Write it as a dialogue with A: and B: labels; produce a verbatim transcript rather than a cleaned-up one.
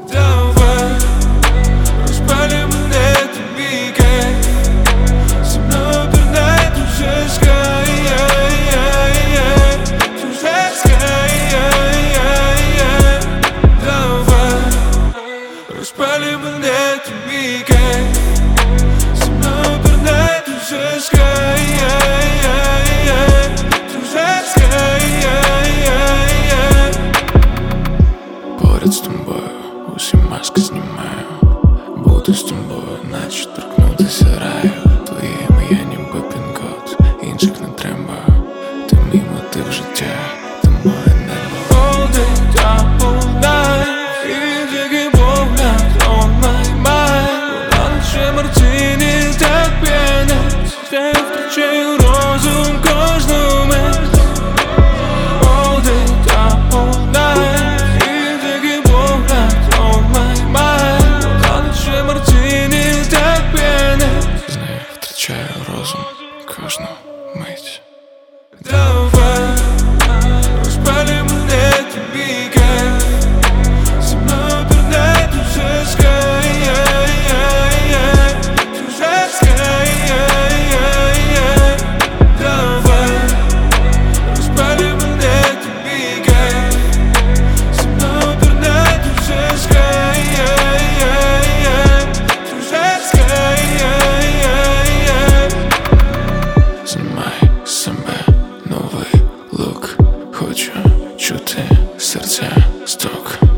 A: Давай, розпалюй мене, тобі кайф. Зі мною пірнай дуже скай, дуже скай. Давай, розпалюй мене, тобі кайф. Зі мною пірнай дуже скай, дуже скай. Поряд з тобою усі маски знімаю. Бути з тобою, наче торкнутися раю. Твоє ім'я ніби пін-код, інших не треба. Ти мій мотив життя, ти моє небо. All day, all night, і тільки погляд on my mind. Вона наче мартіні, так п'янить, я втрачаю розум кожну мить. All day, all night, і тільки погляд on my mind. Вона наче мартіні, так п'янить, з нею втрачаю розум кожну мить. Давай, розпалюй мене, тобі кайф. Зі мною пірнай дуже скай, дуже скай. Давай, розпалюй мене, тобі кайф. Зі мною пірнай дуже скай, дуже скай. Знімай з себе новий лук, хочу чути серця стук.